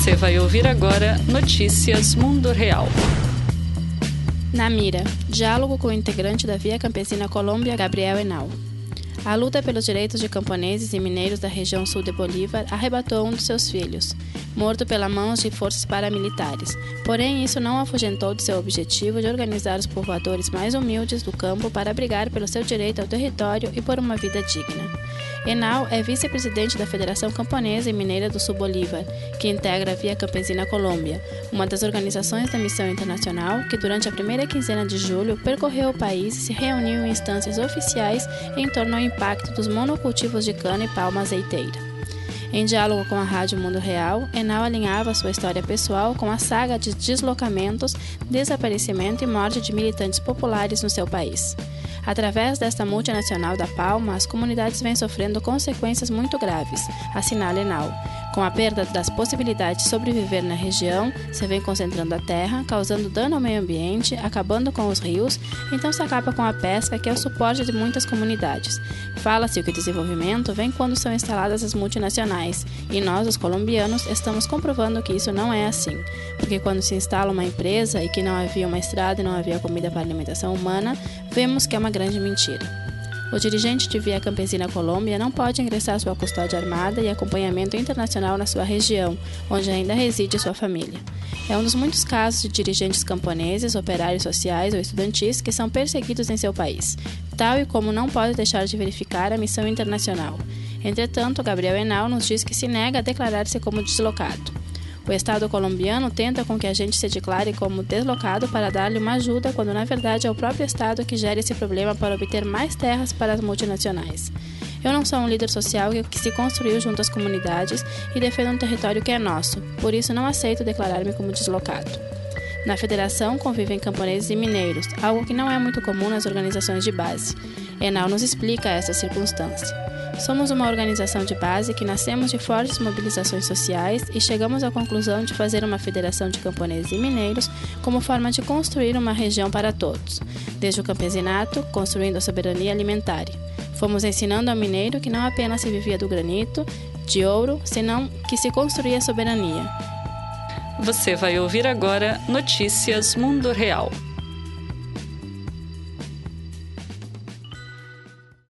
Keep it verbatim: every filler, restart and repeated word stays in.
Você vai ouvir agora Notícias Mundo Real. Na mira, diálogo com o integrante da Via Campesina Colômbia, Gabriel Henao. A luta pelos direitos de camponeses e mineiros da região sul de Bolívar arrebatou um dos seus filhos, morto pelas mãos de forças paramilitares. Porém, isso não afugentou de seu objetivo de organizar os povoadores mais humildes do campo para brigar pelo seu direito ao território e por uma vida digna. Henao é vice-presidente da Federação Camponesa e Mineira do Sul Bolívar, que integra a Via Campesina Colômbia, uma das organizações da Missão Internacional que, durante a primeira quinzena de julho, percorreu o país e se reuniu em instâncias oficiais em torno ao impacto dos monocultivos de cana e palma azeiteira. Em diálogo com a Rádio Mundo Real, Henao alinhava sua história pessoal com a saga de deslocamentos, desaparecimento e morte de militantes populares no seu país. Através desta multinacional da palma, as comunidades vêm sofrendo consequências muito graves, assinala Henao. Com a perda das possibilidades de sobreviver na região, se vem concentrando a terra, causando dano ao meio ambiente, acabando com os rios, então se acaba com a pesca, que é o suporte de muitas comunidades. Fala-se que o desenvolvimento vem quando são instaladas as multinacionais, e nós, os colombianos, estamos comprovando que isso não é assim. Porque quando se instala uma empresa e que não havia uma estrada e não havia comida para alimentação humana, vemos que é uma grande mentira. O dirigente de Via Campesina Colômbia não pode ingressar sua custódia armada e acompanhamento internacional na sua região, onde ainda reside sua família. É um dos muitos casos de dirigentes camponeses, operários sociais ou estudantis que são perseguidos em seu país, tal e como não pode deixar de verificar a missão internacional. Entretanto, Gabriel Henao nos diz que se nega a declarar-se como deslocado. O Estado colombiano tenta com que a gente se declare como deslocado para dar-lhe uma ajuda, quando na verdade é o próprio Estado que gera esse problema para obter mais terras para as multinacionais. Eu não sou um líder social que se construiu junto às comunidades e defendo um território que é nosso, por isso não aceito declarar-me como deslocado. Na federação convivem camponeses e mineiros, algo que não é muito comum nas organizações de base. Henao nos explica essa circunstância. Somos uma organização de base que nascemos de fortes mobilizações sociais e chegamos à conclusão de fazer uma federação de camponeses e mineiros como forma de construir uma região para todos, desde o campesinato, construindo a soberania alimentar. Fomos ensinando ao mineiro que não apenas se vivia do granito, de ouro, senão que se construía a soberania. Você vai ouvir agora Notícias Mundo Real.